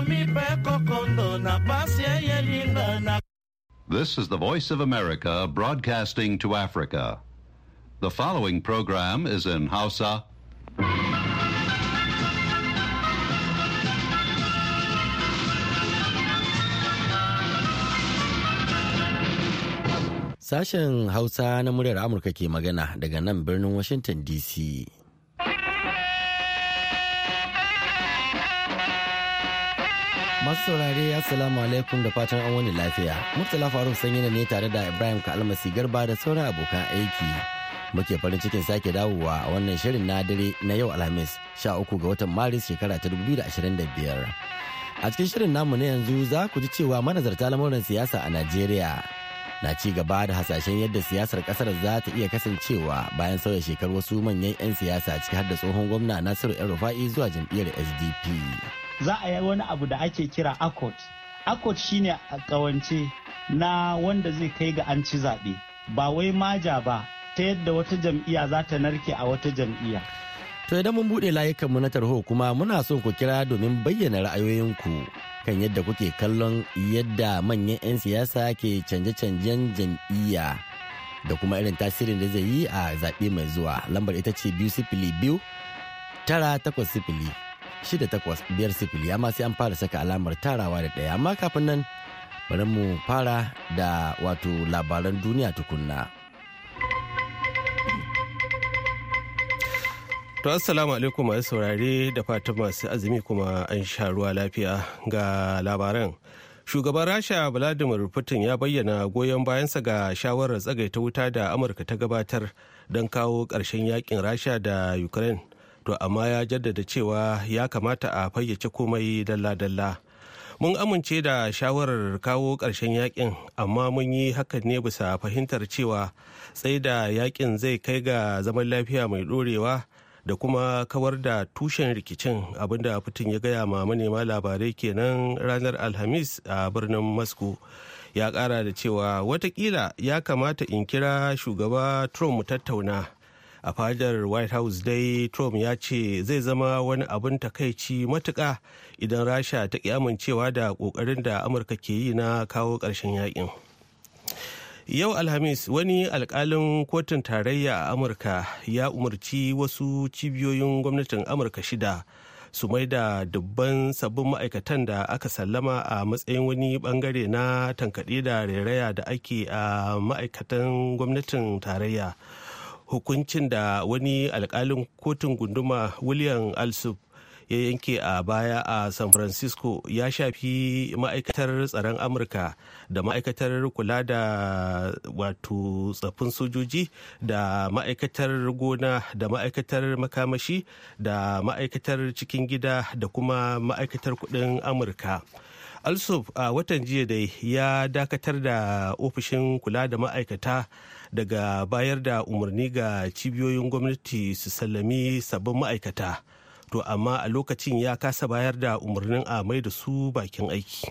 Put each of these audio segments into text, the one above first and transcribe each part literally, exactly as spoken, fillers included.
This is the Voice of America broadcasting to Africa. The following program is in Hausa. Sashen Hausa na muryar Amurka ke magana daga nan birnin Washington D C. Masu saurare Assalamu alaikum da fatan an wani lafiya. Murtala Faruk Sanyina ne tare da Ibrahim Kalmasi Garba da sauran abokan aiki. Muke farin cikin sake dawowa a wannan shirin na dare na yau Alhamis sha uku ga watan Maris shekara ta dubu biyu da ashirin da biyar. A cikin shirin namu na yanzu za ku ji cewa manazarta lamuran siyasa a Najeriya na ci gaba da hasashen yadda siyasar kasar za ta iya kasancewa bayan sauya shekaru wasu manyan 'yan siyasa ciki har da tsohon gwamna Nasiru El-Rufai zuwa jam'iyyar S D P. Za a yi wani abu da ake kira accord. Accord shine a kawance na wanda zai kai ga an ci zaɓe, ba wai maja ba ta yadda wata jam'iyya za ta narke a wata jam'iyya. To idan mun buɗe layukanmu na tarho kuma muna son ku kira domin bayyana ra'ayoyinku kan yadda kuke kallon yadda manyan 'yan siyasa ke canje-canjen jam'iyya da kuma irin tasirin da zai yi a zaɓe mai zuwa. Lambar ita ce biyu sifili biyu tara takwas sifili shida takwas biyar sifili, amma sai an fara saka alamar tarawa da ɗaya. Amma kafin nan bari mu fara da wato labaran duniya tukunna. To assalamu alaikum masu saurare da fatan masu azumi kuma an sha ruwa lafiya ga labaran. Shugaban Rasha Vladimir Putin ya bayyana goyon bayansa ga shawarar tsagaita wuta da Amurka ta gabatar don kawo ƙarshen yakin Rasha da Ukraine. To amma ya jaddada cewa ya kamata a fayyace komai dalla-dalla. Mun amince da shawarar kawo ƙarshen yakin, amma mun yi hakan ne bisa fahimtar cewa tsaida yakin zai kai ga zaman lafiya mai ɗorewa da kuma kawar da tushen rikicin, abinda Putin ya gaya ma manema labarai kenan ranar Alhamis a birnin Moscow. Ya kara da cewa watakila ya kamata in kira shugaba Trump mu tattauna. A fadar White House dai Trump ya ce zai zama wani abin takaici matuƙa idan Rasha ta ƙi amincewa da ƙoƙarin da Amurka ke yi na kawo ƙarshen yakin. Yau Alhamis wani alkalin kotun tarayya a Amurka ya umarci wasu cibiyoyin gwamnatin Amurka shida su mai da dubban sabbin ma'aikatan da aka sallama a matsayin wani bangare na tankaɗe da rairaya da ake a ma'aikatan gwamnatin tarayya. Hukuncin da wani alkalin kotun gunduma William Alsup ya yanke a baya a San Francisco ya shafi ma'aikatar tsaron Amurka da ma'aikatar kula da wato tsaffin sojoji da ma'aikatar gona da ma'aikatar makamashi da ma'aikatar cikin gida da kuma ma'aikatar kudin Amurka. Alsup a watan jiya dai ya dakatar da ofishin kula da ma'aikata daga bayar da umarni ga cibiyoyin gwamnati su sallami sabbin ma'aikata. To amma a lokacin ya kasa bayar da umarnin a mai da su bakin aiki.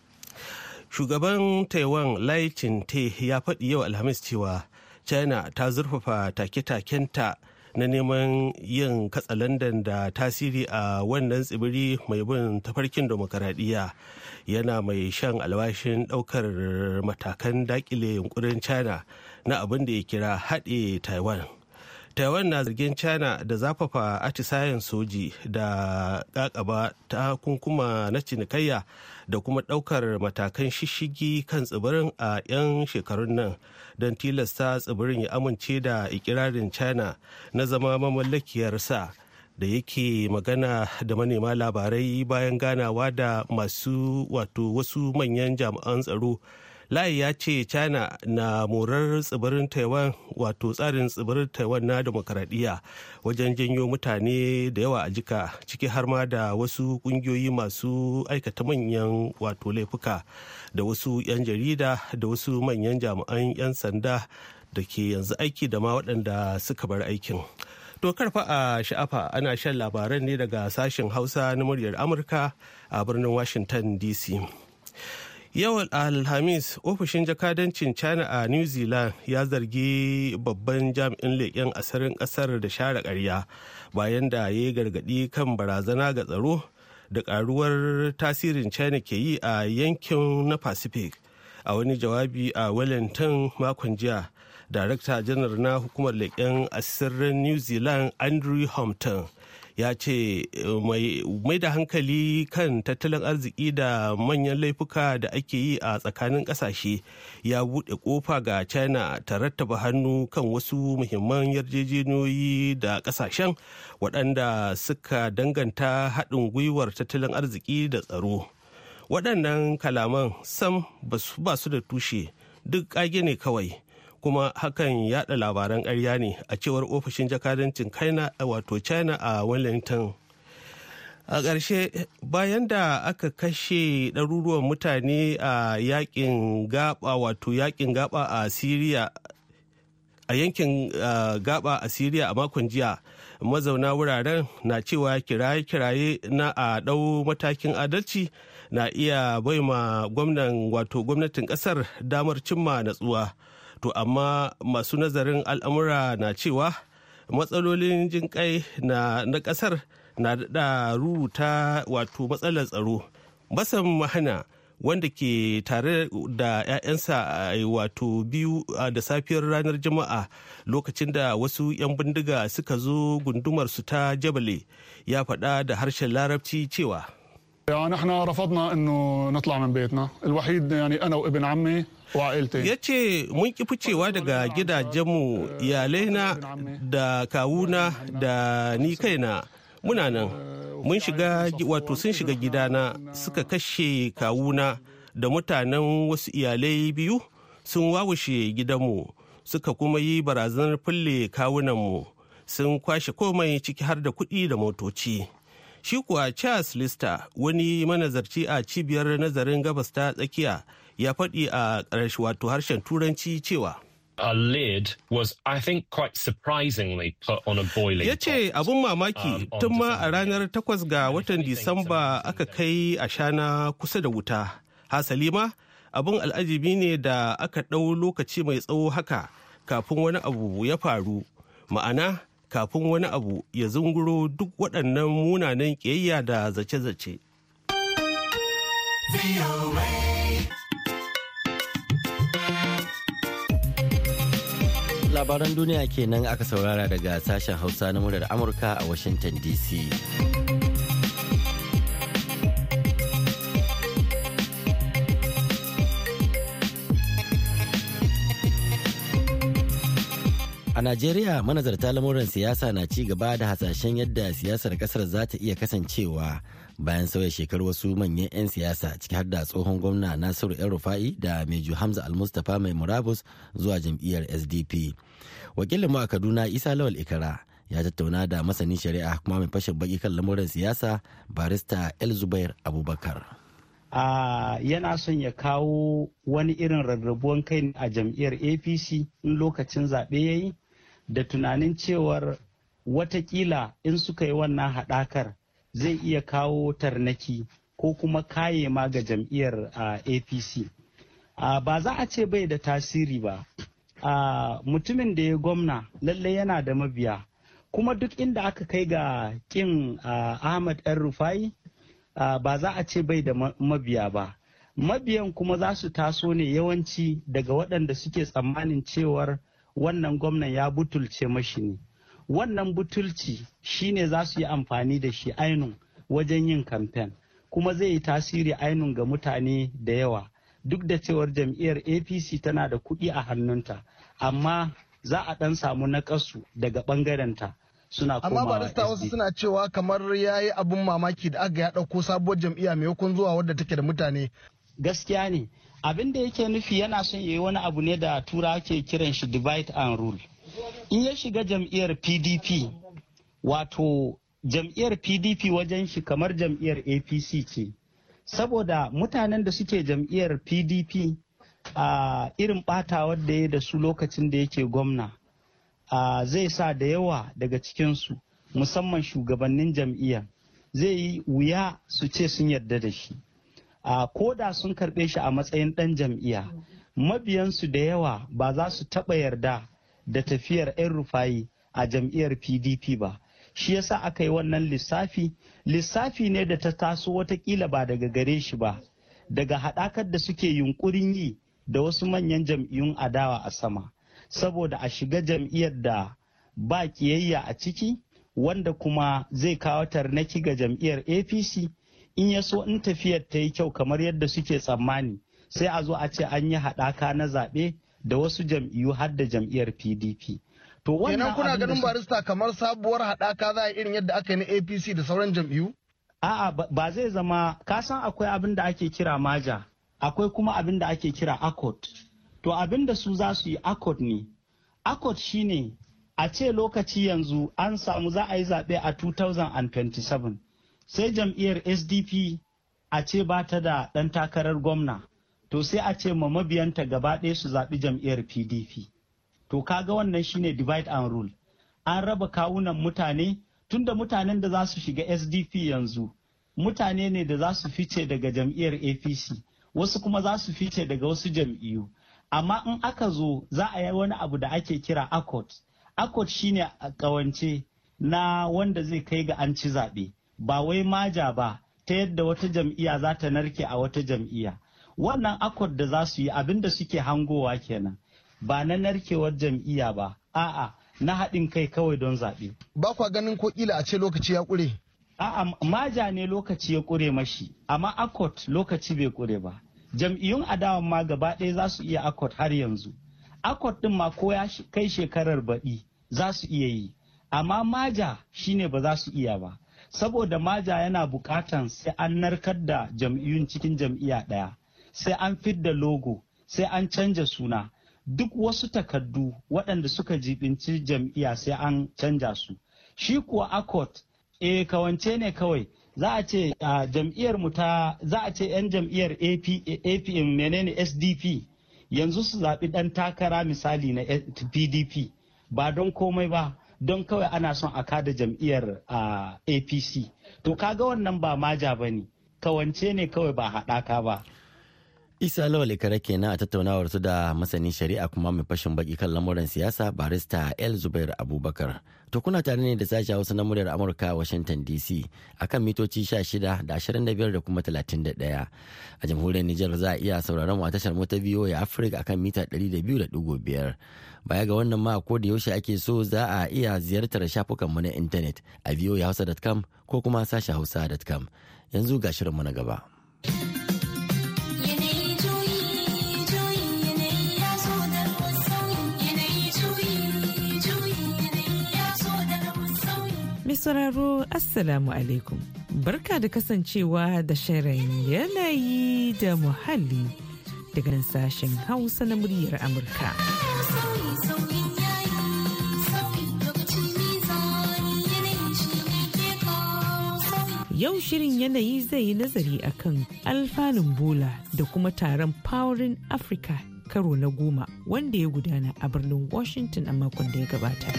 Shugaban Taiwan Lai Ching-te ya faɗi yau Alhamis cewa China ta zurfafa take-takenta na neman yin katsalandan da tasiri a wannan tsibiri mai bin tafarkin demokaradiyya, yana mai shan alwashin ɗaukar matakan dakile yunkurin China na abin da ya kira haɗe Taiwan. Taiwan na zargin China da zafafa atisayen soji da kakaba ta kunkuma na cinikayya da kuma daukar matakan shishigi kan tsibirin a 'yan shekarun nan don tilasta tsibirin ya amince da ikirarin China na zama mamallakiyarsa. Da yake magana da manema labarai bayan ganawa da masu wato wasu manyan jami'an tsaro, Lai ya ce China na morar tsibirin Taiwan wato tsarin tsibirin Taiwan na demokaradiyya wajen janyo mutane da yawa a jika, ciki har ma da wasu kungiyoyi masu aikata manyan wato laifuka da wasu 'yan jarida da wasu manyan jami'an 'yan sanda da ke yanzu aiki da ma waɗanda suka bar aikin. To karfa a sha'afa ana shan labaran ne daga sashen Hausa na muryar Amurka a birnin Washington D C. Yau Alhamis, ofishin jakadancin China a New Zealand ya zargi babban jami'in leƙen asirin ƙasar da share ƙarya bayan da ya yi gargaɗi kan barazana ga tsaro da karuwar tasirin China ke yi a yankin na Pacific. A wani jawabi a Wellington makon jiya, Darakta Janar na Hukumar Leƙen Asirin New Zealand Andrew Hampton ya ce mai da hankali kan tattalin arziki da manyan laifuka da ake yi a tsakanin ƙasashe ya buɗe ƙofa ga China ta rattaba hannu kan wasu muhimman yarjejeniyoyi da ƙasashen waɗanda suka danganta haɗin gwiwar tattalin arziki da tsaro. Waɗannan kalaman sam ba su da tushe, duk ƙage ne kawai. Kuma hakan yada labaran ƙarya ne a cewar ofishin jakadancin China wato China a Wellington. A ƙarshe, bayan da aka kashe ɗaruruwan mutane a yakin gaba wato yakin gaba a Syria a yankin gaba a Syria a makon jiya, mazauna wuraren na cewa kiraye-kiraye na a ɗau matakin adalci na iya baima gwamnan wato gwamnatin ƙasar damar cimma natsuwa. To amma masu nazarin al'amura na cewa matsalolin jinƙai na na ƙasar na da ruruta wato matsalar tsaro. Basan Mahana wanda ke tare da 'ya'yansa wato biyu da safiyar ranar Juma'a lokacin da wasu 'yan bindiga suka zo gundumar su ta Jabale ya faɗa da harshen Larabci cewa نحن رفضنا انه نطلع من بيتنا الوحيد يعني انا وابن عمي وعائلتي. Ya ce mun ki ficewa daga gidajenmu, iyalaina da kawuna da ni kaina muna nan. Mun shiga wato sun shiga gidana suka kashe kawuna da mutanen wasu iyalai biyu sun wawushe gidanmu suka kuma yi barazanar fulle kawunanmu sun kwashe komai ciki har da kuɗi da motoci. Shi kuwa Charles Lister, wani manazarci a cibiyar nazarin gabas ta tsakiya, ya faɗi a ƙarshe wato harshen Turanci cewa A lid was, I think, quite surprisingly put on a boiling pot. Ya ce abin mamaki tun ma a ranar takwas ga watan Disamba aka kai ashana kusa da wuta. Hasali ma abin al'ajibi ne da aka ɗau lokaci mai tsawo haka kafin wani abu ya faru. Ma'ana kafin wani abu ya zunguro duk waɗannan munanan ƙiyayya da zace-zace. Labaran duniya kenan aka saurara daga sashen Hausa na muryar Amurka a Washington D C. A Najeriya, manazarta lamuran siyasa na ci gaba da hasashen yadda siyasar kasar za ta iya kasancewa bayan sauya shekaru wasu manyan 'yan siyasa ciki har da tsohon gwamna Nasiru El Rufa'i da Meju Hamza Al-Mustapha mai murabus zuwa jam'iyyar S D P. Wakilinmu a Kaduna Isa Lawal Ikara ya tattauna da masanin shari'a kuma mai fashin baki kan lamuran siyasa barista El Zubair Abubakar. Uh, yana son ya kawo wani irin rarrabuwan kai a jam'iyyar A P C in lokacin zaɓe ya yi, da tunanin cewar watakila in suka yi wannan haɗakar zai iya kawo tarnaki ko kuma kaye ma ga jam'iyyar uh, A P C. Uh, ba za a ce bai da tasiri ba. Uh, mutumin da ya gwamna lallai yana da mabiya, kuma duk inda aka kai ga kin uh, Ahmad El Rufai uh, ba za a ce bai da mabiya ba. Mabiyan kuma za su taso ne yawanci daga waɗanda suke tsammanin cewar wannan gwamnan ya butulce mashi ne. Wannan butulci shine za su yi amfani da shi ainun wajen yin kamfen, kuma zai yi tasiri ainun ga mutane da yawa. Duk da cewar jam'iyyar A P C tana da kuɗi a hannunta, amma za a ɗan samu naƙasu daga ɓangarenta suna komawa. Amma barista wasu suna cewa kamar ya yi abin mamaki da aka ya ɗauko sabuwar jam'iyya maimakon zuwa wadda take da mutane. Gaskiya ne, abin da yake nufi yana son ya yi wani abu ne da tura ke kiran shi divide and rule. In ya shiga jam'iyyar P D P, wato jam'iyyar P D P wajen shi kamar jam'iyyar A P C ce. Saboda mutanen da suke jam'iyyar P D P a uh, irin ɓatawar da ya da su lokacin da yake gwamna uh, zai sa da yawa daga cikinsu musamman shugabannin jam'iyyar zai yi wuya su ce sun yarda da shi. Uh, ko da sun karɓe shi a matsayin ɗan jam'iyya, mabiyansu da yawa ba za su taɓa yarda da tafiyar 'yan rufayi a jam'iyyar P D P ba. shi yasa aka yi wannan lissafi lissafi ne da ta taso watakila ba daga gare shi ba, daga haɗakar da suke yunkurin yi da wasu manyan jam'iyyun adawa a sama, saboda a shiga jam'iyyar da ba kiyayya a ciki, wanda kuma zai kawo tarnaki ga jam'iyyar A P C. In ya so in tafiyar ta yi kyau kamar yadda suke tsammani, sai a zo a ce an yi haɗaka na zaɓe da wasu jam'iyyu har da jam'iyyar P D P. To wannan kuna ganin barista kamar sabuwar haɗaka za a irin yadda aka yi na A P C da sauran jam'iyyu? A'a ba zai zama, kasan akwai abin da ake kira maja, akwai kuma abin da ake kira accord. To abin da su za su yi accord ne. Accord shine a ce lokaci yanzu an samu za a yi zaɓe a two thousand twenty-seven. Sai jam'iyyar S D P a ce ba ta da ɗan takarar gwamna, to sai a ce ma mabiyanta gaba ɗaya su zaɓi jam'iyyar P D P. To kaga wannan shine divide and rule. An raba kawunan mutane, tunda mutanen da za su shiga S D P yanzu mutane ne da za su fice daga jam'iyyar A P C, wasu kuma za su fice daga wasu jam'iyyu. Amma in aka zo za a yi wani abu da ake kira accord. Accord shine a ƙawance na wanda zai kai ga an ci zaɓe. Ba wai maja ba ta yadda wata jam'iyya za ta narke a wata jam'iyya. Wannan accord da za su yi abin da suke hangowa kenan, ba na narkewar jam'iyya ba, a'a na haɗin kai kawai don zaɓe. Ba kwa ganin ko ƙila a ce lokaci ya ƙure? A'a maja ne lokaci ya ƙure mashi, amma accord lokaci bai ƙure ba. Jam'iyyun adawan ma gaba ɗaya za su iya accord har yanzu. Accord ɗin ma ko ya kai shekarar baɗi za su iya yi, amma maja shine ba za su iya ba. Saboda maja yana bukatan sai an narkar da jam'iyyun cikin jam'iyya ɗaya, sai an fidda logo, sai an canja suna, duk wasu takardu waɗanda suka jibinci jam'iyya sai an canja su. Shi kuwa accord eh kawance ne kawai, za a ce jam'iyyar mu ta za a ce 'yan jam'iyyar A P menene S D P yanzu su zaɓi ɗan takara misali na P D P, ba don komai ba, don kawai ana son a kada jam'iyyar uh, A P C. To kaga wannan ba maja ba ne, kawance ne kawai ba haɗaka ba. Isa Lawal Ikara kenan a tattaunawar su da masanin shari'a kuma mai fashin baki kan lamuran siyasa barista El Zubair Abubakar. To kuna tare ne da sashen Hausa na muryar Amurka Washington D C akan mitoci shida da ashirin da biyar da kuma talatin da ɗaya. A jamhuriyar Nijar za a iya sauraron mu a tashar mota V O A Africa akan mita ɗari da biyu da ɗigo biyar. Baya ga wannan ma ko da yaushe ake so za a iya ziyartar shafukanmu na intanet a v o a hausa dot com ko kuma sashen hausa dot com. Yanzu ga shirinmu na gaba. Mai sauraro Assalamu alaikum. Barka da kasancewa da shirin yanayi da muhalli daga nan sashen Hausa na muryar Amurka. Yau shirin yanayi zai yi nazari akan alfanun bola da kuma taron Powering Africa karo na goma wanda ya gudana a birnin Washington a makon da ya gabata.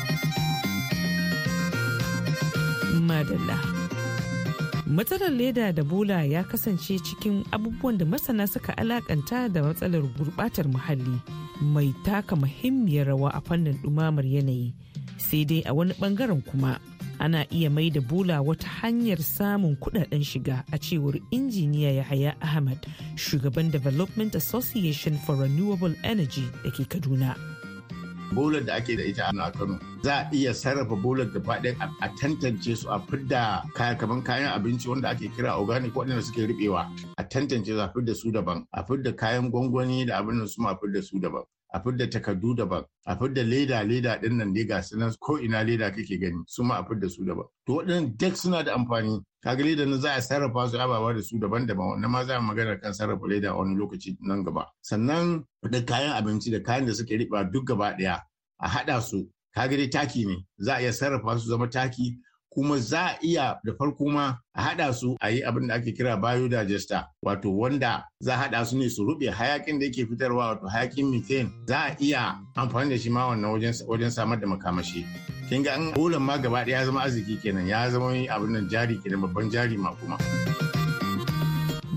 Madalla. Matsalar leda da bola ya kasance cikin abubuwan da masana suka alakanta da matsalar gurbatar muhalli mai taka muhimmiyar rawa a fannin dumamar yanayi. Sai dai a wani bangaren kuma ana iya mai da bola wata hanyar samun kudaden shiga a cewar injiniya Yahaya Ahmad, shugaban Development Association for Renewable Energy da ke Kaduna. bolar da ake da ita a Kano za a iya sarrafa bolar gaba ɗaya a tantance su a fidda kaya kamar kayan abinci wanda ake kira organic waɗanda suke riɓewa a tantance su a fidda su daban, a fidda kayan gwangwani da abin da su ma fidda su daban, a fidda takardu daban, a fidda leda leda ɗin nan dai ga su nan ko ina leda kake gani su ma a fidda su daban. To waɗannan duk suna da amfani. Kaga leda na za a sarrafa su ababa da su daban-daban, wannan ma za a magana kan sarrafa leda a wani lokaci nan gaba. Sannan da kayan abinci da kayan da suke riɓa duk gaba ɗaya a haɗa su, kaga dai taki ne, za a iya sarrafa su zama taki, kuma za a iya da farko ma a haɗa su a yi abin da ake kira biodigester, wato wanda za a haɗa su ne su ruɓe hayakin da yake fitarwa, wato hayakin methane, za a iya amfani da shi ma wannan wajen samar da makamashi. Kin ga an bolan ma gaba ɗaya ya zama arziki kenan, ya zama abin nan jari kenan, babban jari ma kuma.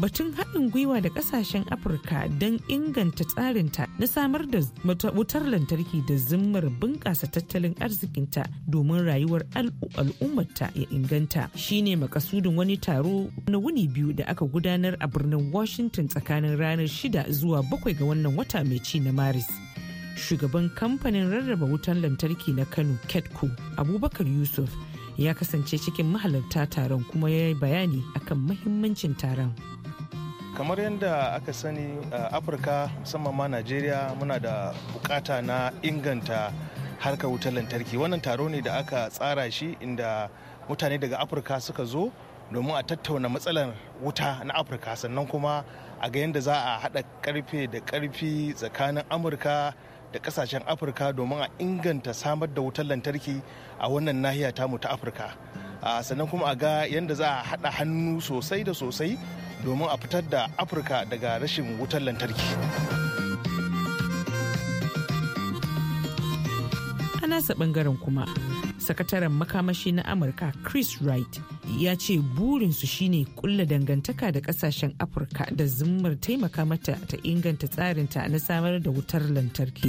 batun haɗin gwiwa da ƙasashen afirka don inganta tsarinta na samar da wutar lantarki da zimmar bunƙasa tattalin arzikinta domin rayuwar al'ummarta ya inganta shine makasudin wani taro na wuni biyu da aka gudanar a birnin washington tsakanin ranar shida zuwa bakwai ga wannan wata mai ci na maris. Shugaban kamfanin rarraba wutar lantarki na kano ketco abubakar yusuf ya kasance cikin mahalarta taron kuma ya yi bayani akan mahimmancin taron. Kamar yadda aka sani a Afirka musamman ma Najeriya muna da bukata na inganta harkar wutar lantarki. Wannan taro ne da aka tsara shi inda mutane daga Afirka suka zo domin a tattauna matsalar wuta na Afirka, sannan kuma a ga yadda za a haɗa karfe da karfi tsakanin Amurka da kasashen Afirka domin a inganta samar da wutar lantarki a wannan nahiya tamu ta Afirka. Sannan kuma a ga yadda za a haɗa hannu sosai da sosai domin a fitar da Afirka daga rashin wutar lantarki. A nasa bangaren kuma, sakataren makamashi na Amurka Chris Wright ya ce burinsu shine kulla dangantaka da kasashen Afirka da zimmar taimaka mata ta inganta tsarinta na samar da wutar lantarki.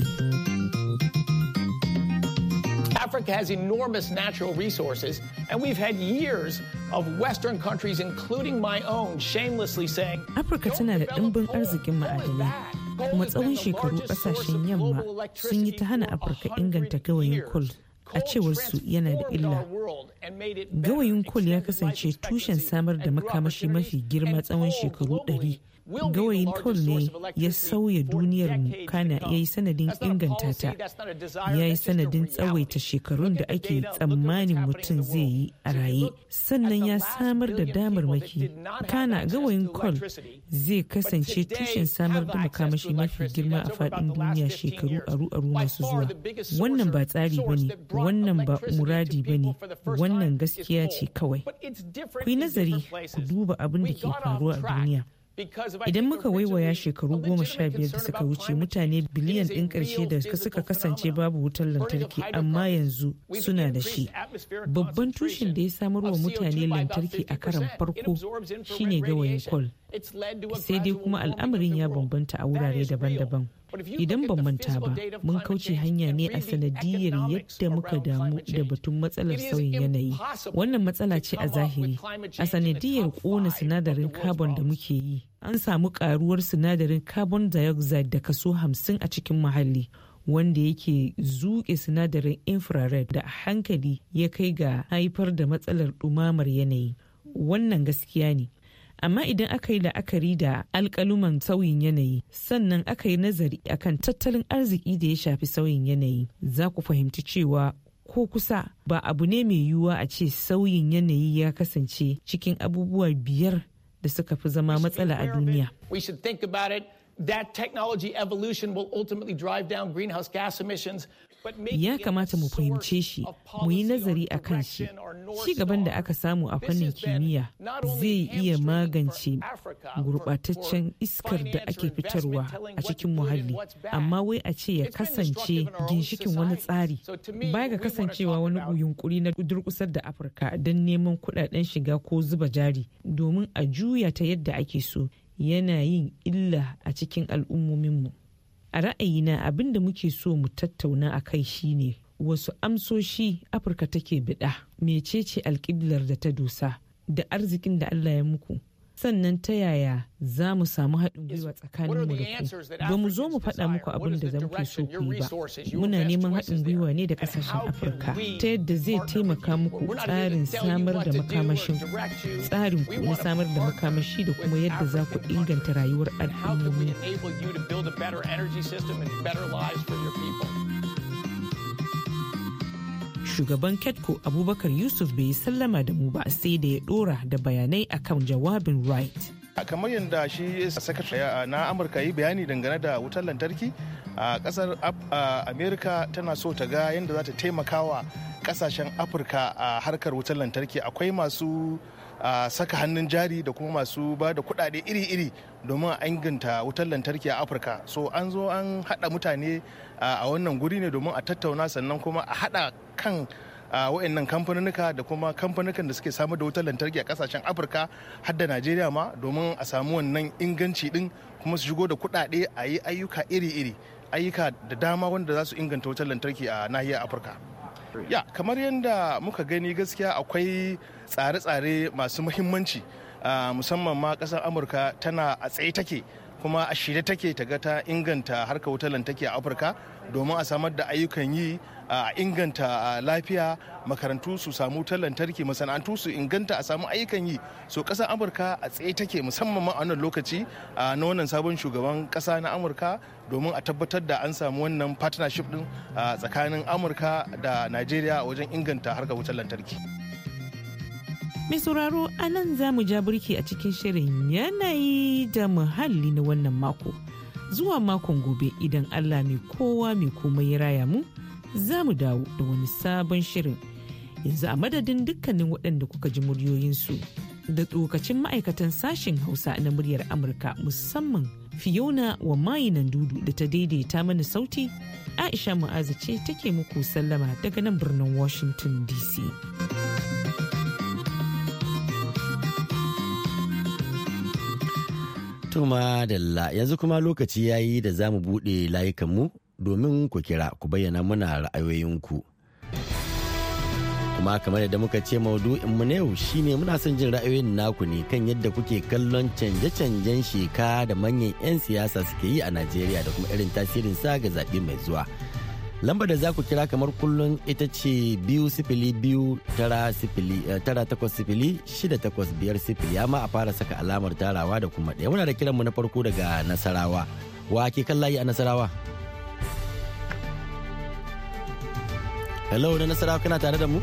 Africa has enormous natural resources, and we've had years of Western countries, including my own, shamelessly saying, Afirka tana da ɗimbin arzikin ma'adanai, kuma tsawon shekaru ƙasashen yamma sun yi ta hana Afirka inganta gawayin coal. A cewar su yana da illa. Gawayin coal ya kasance tushen samar da makamashi mafi girma tsawon shekaru ɗari. Gawayin coal ne ya sauya duniyarmu, kana ya yi sanadin inganta ta, ya yi sanadin tsawaita shekarun da ake tsammanin mutum zai yi a raye, sannan ya samar da damarmaki. Kana gawayin coal zai kasance tushen samar da makamashi mafi girma a faɗin duniya shekaru aru-aru masu zuwa. Wannan ba tsari ba ne, wannan ba muradi ba ne, wannan gaskiya ce kawai. Ku yi nazari ku duba abin da ke faruwa a duniya. Idan muka waiwaya shekaru goma sha biyar da suka wuce, mutane biliyan ɗin ƙarshe da suka kasance babu wutar lantarki, amma yanzu suna da shi. Babban tushen da ya samar wa mutane lantarki a karan farko shine gawayin coal. Sai dai kuma al'amarin ya bambanta a wurare daban-daban. Idan ban manta ba, mun kauce hanya ne a sanadiyar yadda muka damu da batun matsalar sauyin yanayi. Wannan matsala ce a zahiri. A sanadiyar ƙona sinadarin carbon da muke yi, an samu ƙaruwar sinadarin carbon dioxide da kaso hamsin a cikin muhalli, wanda yake zuƙe sinadarin infrared da a hankali ya kai ga haifar da matsalar ɗumamar yanayi. Wannan gaskiya ne. Amma idan aka yi la'akari da alƙaluman sauyin yanayi, sannan aka yi nazari akan tattalin arziki da ya shafi sauyin yanayi, za ku fahimci cewa ko kusa ba abu ne mai yiwuwa a ce sauyin yanayi ya kasance cikin abubuwa biyar da suka fi zama matsala a duniya. That technology evolution will ultimately drive down greenhouse gas emissions. Ya kamata mu fahimce shi, mu yi nazari a kan shi. Ci gaban da aka samu a fannin kimiyya zai iya magance gurɓataccen iskar da ake fitarwa a cikin muhalli, amma wai a ce ya kasance ginshikin wani tsari. Baya ga kasancewa wani yunkuri na durƙusar da Afirka don neman kuɗaɗen shiga ko zuba jari domin a juya ta yadda ake so, yana yin illa a cikin al'ummominmu. A ra'ayina abin da muke so mu tattauna a kai shine wasu amsoshi Afirka take biɗa, mecece alƙiblar da ta dosa da arzikin da Allah ya muku, sannan ta yaya za mu samu haɗin gwiwa tsakaninmu da ku. Ba mu zo mu faɗa muku abin da za mu so ku yi ba. Muna neman haɗin gwiwa ne da ƙasashen Afirka ta yadda zai taimaka muku tsarin samar da makamashin, tsarin ku na samar da makamashi da kuma yadda za ku inganta rayuwar al'ummomi. Shugaban Ketco Abubakar Yusuf bai yi sallama da mu ba sai da ya dora da bayanai akan jawabin Wright. Kamar yadda shi sakatare na Amurka yi bayani dangane da wutar lantarki, a kasar Amerika tana so ta ga yadda za ta taimaka wa kasashen Afirka a harkar wutar lantarki. Akwai masu saka hannun jari da kuma masu ba da kuɗaɗe iri-iri domin a inganta wutar lantarki a Afirka. So an zo an haɗa mutane a wannan guri ne domin a tattauna, sannan kuma a haɗa kan wa'annan kamfanonika da kuma kamfanonukan da suke samar da wutar lantarki a kasashen Afirka har da Najeriya ma domin a samu wannan inganci din kuma su shigo da kuɗaɗe a yi ayyuka iri-iri ayyuka da dama wanda za su inganta wutar lantarki a nahiyar Afirka. Ya kamar yadda muka gani gaskiya akwai tsare-tsare masu muhimmanci musamman ma ƙasar Amurka tana a tsaye take kuma a shirye take ta ga ta inganta harkar wutar lantarki a Afirka domin a samar da ayyukan yi a inganta lafiya makarantu su samu wutar lantarki masana'antu su inganta a samu ayyukan yi so ƙasar Amurka a tsaye take musamman ma a wannan lokaci na wannan sabon shugaban ƙasa na Amurka domin a tabbatar da an samu wannan partnership din tsakanin Amurka da Najeriya wajen inganta harkar wutar lantarki. Mai sauraro a nan za mu ja birki a cikin shirin yanayi da muhalli na wannan mako. Zuwa makon gobe idan Allah mai kowa mai komai ya raya mu, za mu dawo da wani sabon shirin. Yanzu a madadin dukkanin waɗanda kuka ji muryoyinsu da tsokacin ma'aikatan sashen Hausa na muryar Amurka musamman Fiona wa mayinan dudu da ta daidaita mana sauti, Aisha Mu'azu ce take muku sallama daga nan birnin Washington D C. Tuma Dalla yanzu kuma lokaci ya yi da za mu buɗe layukanmu domin ku kira ku bayyana muna ra'ayoyinku. Kuma kamar yadda muka ce maudu'inmu na yau shine muna son jin ra'ayoyin naku ne kan yadda kuke kallon canje-canjen sheka da manyan 'yan siyasa suke yi a Najeriya da kuma irin tasirin sa ga zaɓe mai zuwa. Lambar da za ku kira kamar kullum ita ce biyu sifili biyu tara sifili tara takwas sifili shida takwas biyar sifili amma a fara saka alamar tarawa da kuma ɗaya. Muna da kiranmu na farko daga Nasarawa. Wa ke kan layi a Nasarawa? Hello na Nasarawa kana tare da mu?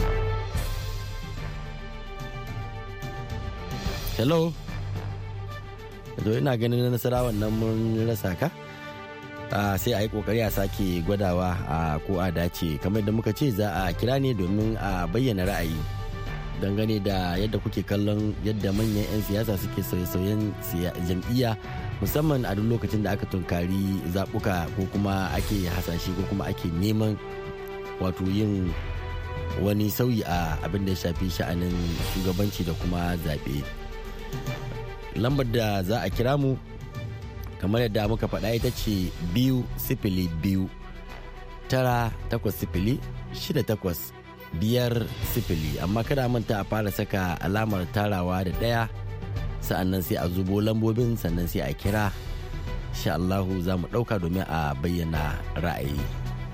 Hello? Yanzu ina ganin na Nasarawa nan mun rasa ka? Uh, sai a yi kokari a sake gwadawa a uh, ko a dace kamar da muka ce za a kira ne domin a uh, bayyana ra'ayi dangane da yadda kuke kallon yadda manyan 'yan siyasa suke sauye-sauyen jam'iyya musamman a duk lokacin da aka tunkari zaɓuka ko kuma ake hasashe ko kuma ake neman wato yin wani sauyi a abin da ya shafi sha'anin shugabanci da kuma zaɓe. Lambar da za a kira mu kamar yadda muka faɗa ita ce biyu sifili biyu tara takwas sifili shida takwas biyar sifili amma kada manta a fara saka alamar tarawa da ɗaya sa'annan sai a zubo lambobin sannan sai a kira insha Allahu za mu ɗauka domin a bayyana ra'ayi.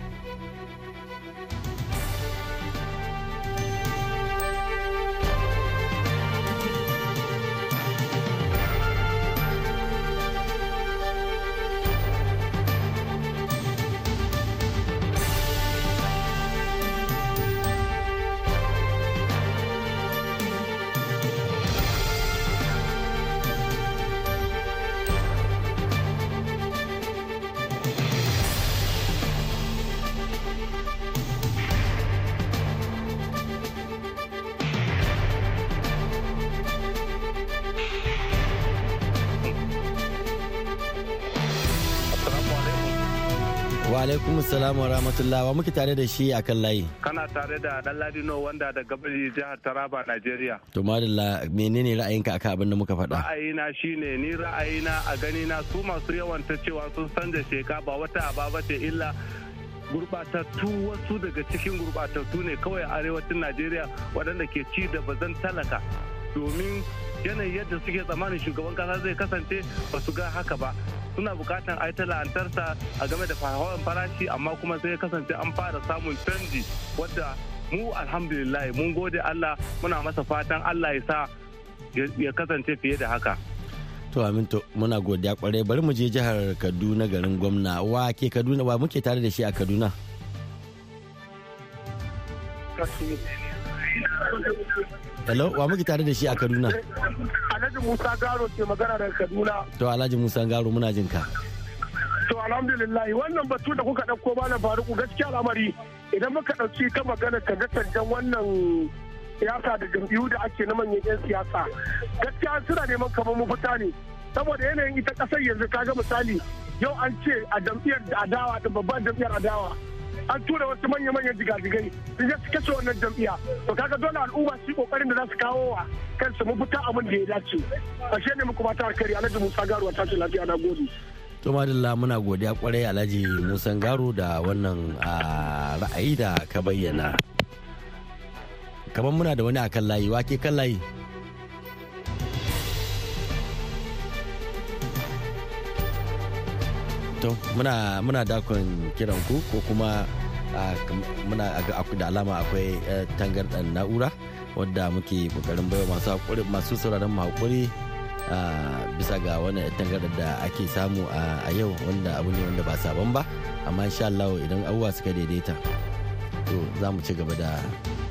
Wa alaikum salam wa rahmatullah wa muke tare da shi a kan layi. Kana tare da Ɗanladi No wanda da gabari jihar Taraba, Najeriya. To madalla menene ra'ayinka akan abin da muka faɗa? Ra'ayina shine ni ra'ayina a gani na su masu yawan ta cewa sun canza sheka ba wata aba ce illa gurbatattu wasu daga cikin gurbatattu ne kawai a arewacin Najeriya waɗanda ke ci da bazan talaka domin yanayin yadda suke tsammanin shugaban kasa zai kasance ba su ga haka ba. Suna bukatan a yi tala'antarsa a game da hawan farashi amma kuma sai ya kasance an fara samun canji wadda mu alhamdulillah mun gode Allah muna masa fatan Allah ya sa ya kasance fiye da haka. To aminto muna godiya kwarai bari mu je jihar Kaduna garin gwamna wa ke Kaduna wa muke tare da shi a Kaduna. Hello wa muke tare da shi a Kaduna. Alhaji Musa Garo ke magana daga Kaduna. To Alhaji Musa Garo muna jin ka. To alhamdulillah wannan batu da kuka dauko Malam Faruku gaskiya al'amari idan muka dauki ta magana ka ga canjan wannan siyasa da jam'iyyu da ake na manyan 'yan siyasa gaskiya suna neman kamar mu fita ne saboda yanayin ita kasar yanzu kaga misali yau an ce a jam'iyyar adawa da babban jam'iyyar adawa an tura wasu manya-manyan jigajigai su je su kashe wannan jam'iyya to kaga dole al'umma su kokarin da za su kawo wa kansu mafita abin da ya dace ashe ne muku fata alkhairi Alhaji Musa Garu ta ce lafiya na gode. To madalla muna godiya kwarai Alhaji Musa Garu da wannan ra'ayi da ka bayyana. Kamar muna da wani akan layi wake kan layi. To muna muna dakon kiran ku ko kuma muna da alama akwai tangardan na'ura wadda muke kokarin baiwa masu hakuri masu sauraron mu hakuri bisa ga wannan tangardar da ake samu a yau wanda abu ne wanda ba sabon ba amma insha Allah idan abubuwa suka daidaita to za mu ci gaba da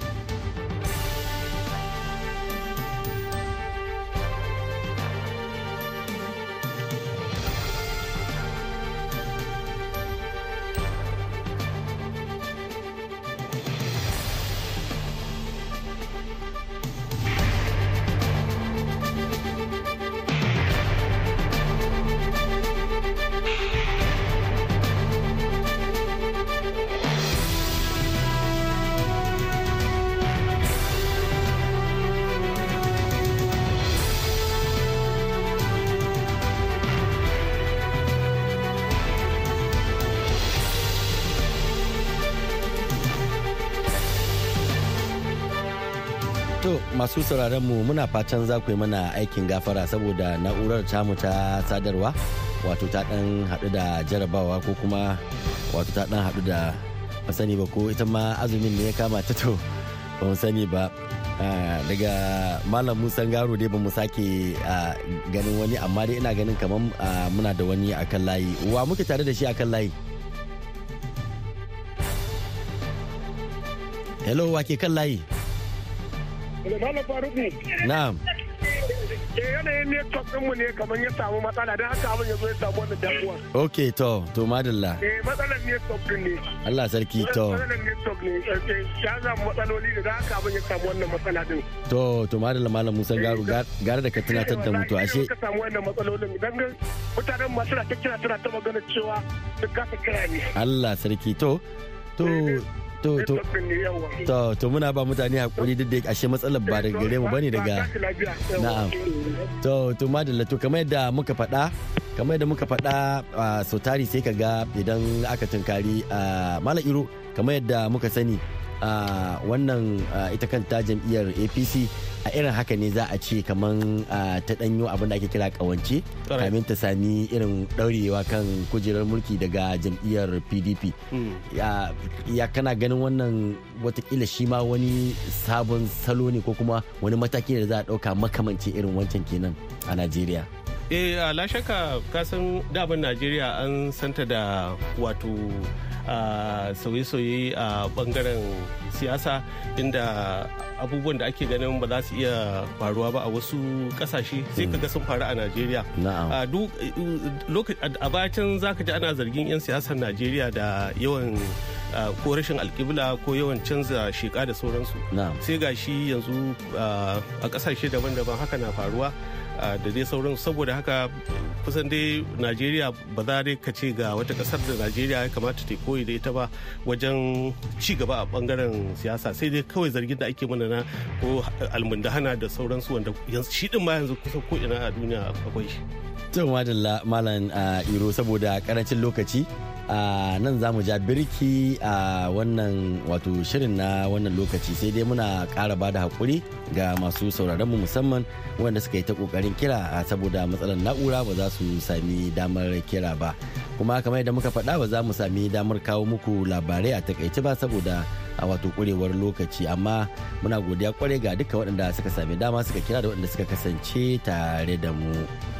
masu sauraron mu muna fatan za ku yi mana aikin gafara saboda na'urar tamu ta sadarwa wato ta dan hadu da jarabawa ko kuma wato ta dan hadu da ba sani ba ko ita ma azumin ne ya kama ta to ba mu sani ba daga Malam Musa Garu dai ba mu sake ganin wani amma dai ina ganin kamar muna da wani akan layi wa muke tare da shi akan layi. Hello wa ke kan layi? Malam Faruku. Na'am. Eh yanayin network ɗinmu ne kamar ya samu matsala don haka abin ya zo ya samu wannan damuwa. Ok to to madalla. Eh matsalar network ɗin ne. Allah sarki to. Matsalar network ne ya samu matsaloli da haka abin ya samu wannan matsala din. To to madalla Malam Musa Garu gara da ka tunatar da mu to ashe. Ka samu wannan matsalolin dan mutanen masu na ta kira tana ta magana cewa duk ka kira ne. Allah sarki to to to to to to muna ba mutane hakuri duk da ashe matsalar ba daga gare mu bane daga na'am to to madalla to kamar yadda muka faɗa kamar yadda muka faɗa so tari sai ka ga idan aka tunkari Malam Iro kamar yadda muka sani wannan ita kanta jam'iyyar A P C a irin haka ne za a ce kaman ta danyo abin da ake kira kawance kamin ta sami irin daurewa kan kujerar mulki daga jam'iyyar P D P ya kana ganin wannan watakila shi ma wani sabon salo ne ko kuma wani mataki da za a dauka makamanci irin wancan kenan a Najeriya. eh la shakka kasan daban Najeriya an santa da wato sauye-sauye a bangaren siyasa inda abubuwan da ake ganin ba za su iya faruwa ba a wasu kasashe sai kaga sun faru a Najeriya. A bacin za ka ji ana zargin 'yan siyasar Najeriya da yawan ko rashin alkibla ko yawan canza sheka da sauransu. Sai ga shi yanzu a kasashe daban-daban haka na faruwa da dai sauran saboda haka kusan dai Najeriya ba za dai ka ce ga wata kasar da Najeriya ya kamata ta koyi da ita ba wajen ci gaba a bangaren siyasa sai dai kawai zargin da ake mana na ko almundahana da sauransu wanda shi din ma yanzu kusan ko ina a duniya akwai shi. To madalla Malam Iro saboda karancin lokaci a nan za mu ja birki a wannan wato shirin na wannan lokaci sai dai muna ƙara ba da haƙuri ga masu sauraronmu musamman wanda suka yi ta ƙoƙarin kira saboda matsalar na'ura ba za su sami damar kira ba kuma kamar yadda muka faɗa ba za mu sami damar kawo muku labarai a takaice ba saboda a wato ƙurewar lokaci amma muna godiya kwarai ga duka waɗanda suka sami dama suka kira da waɗanda suka kasance tare da mu.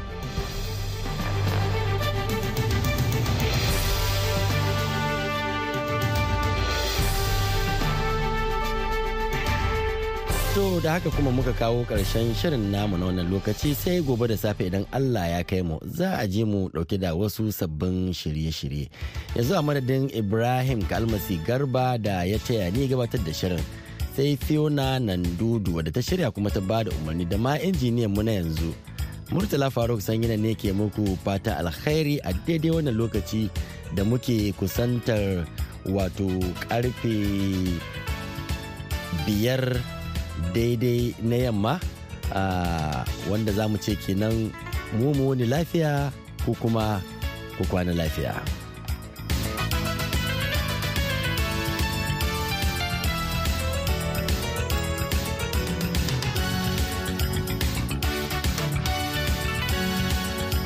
To da haka kuma muka kawo ƙarshen shirin namu na wannan lokaci sai gobe da safe idan Allah ya kai mu za a je mu ɗauke da wasu sabbin shirye-shirye. Yanzu a madadin Ibrahim Kalmasi Garba da ya taya ni gabatar da shirin sai Fiona Nandudu wadda ta shirya kuma ta bada umarni da ma injiniyan mu na yanzu. Murtala Faruk Sanyina ne ke muku fata alkhairi a daidai wannan lokaci da muke kusantar wato karfe biyar daidai na yamma wanda za mu ce kenan mu mu wani lafiya ko kuma ku kwana lafiya.